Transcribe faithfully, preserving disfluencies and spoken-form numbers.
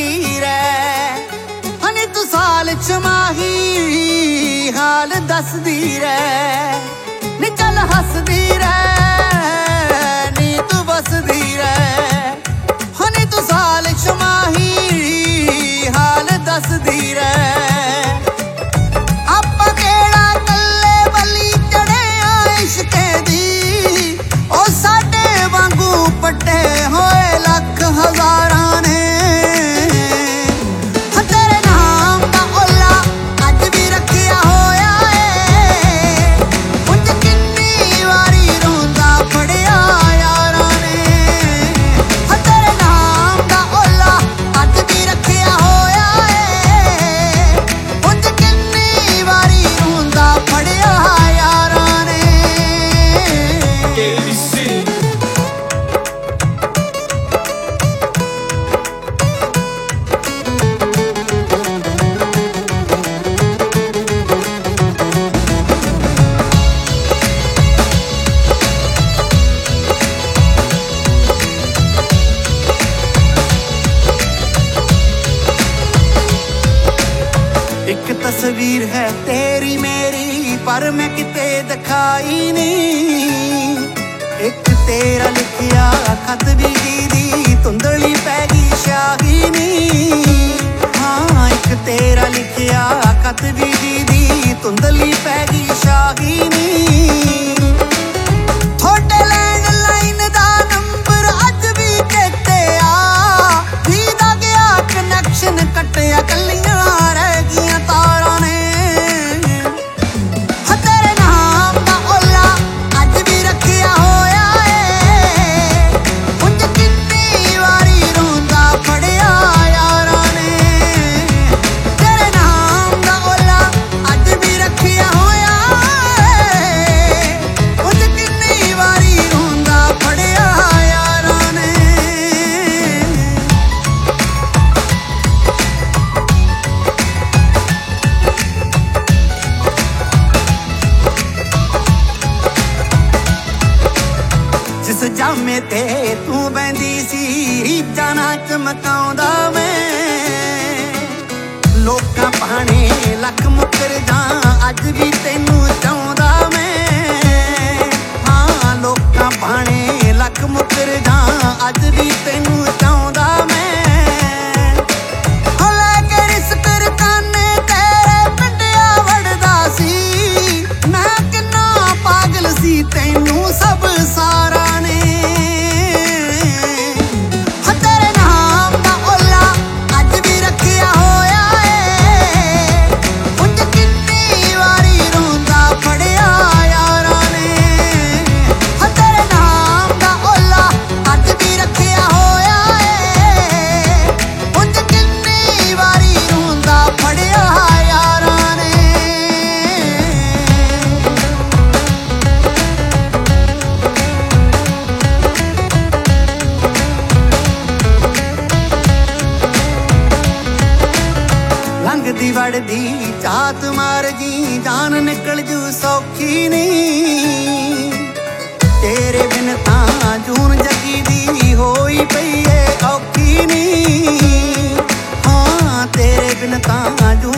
हसदी रह हनी तू साल च माही हाल दसदी रह नी चल हसदी रह नी तू बसदी रह हनी तू साल च माही हाल दसदी रह पट्टे होए लख हजारां ने तेरे नाम दा ओला अज भी रखिया होया है उंज किन्नी वारी रोंदा फड़िया यारां ने तेरे नाम दा ओला अज भी रखिया होया है उंज किन्नी वारी रोंदा फड़िया यारां ने। एक तस्वीर है तेरी मेरी पर मैं किते दिखाई नहीं एक तेरा लिखिया खत भी दीदी धुंधली पै गई शाही नी हाँ एक तेरा लिखिया खत भी दीदी धुंधली पै गई शाही नी थोड़े लैंड लाइन दा नंबर अज भी चेते आ दीदा गया कनैक्शन कट्टिया कलियां रह गईयां तारां ने तेरे नाम दा ओला अज भी रखिया होया है उंज किन्नी वारी रोंदा फड़िया यारां ने तेरे नाम दा ओला अज भी रखिया होया है उंज किन्नी वारी रोंदा फड़िया यारां ने। जिस जामे ते तू बहंदी सी जाना चमकाउंदा मैं लोकां पाने लख मुकर जा अज भी तैनू चाहुंदा मैं हाँ लोकां पाने लख मुकर जा अज भी तैनू चाहुंदा मैं हो लैके रिस्क रकाने तेरे पिंडिया वड़दा सी मैं किन्ना पागल सी तैनू सब सारा लंघदी वड़दी जात मार जी जान निकल जू सौखी नहीं तेरे बिन तां जून जगी दी होई पई है औखी नहीं हाँ तेरे बिन तां जून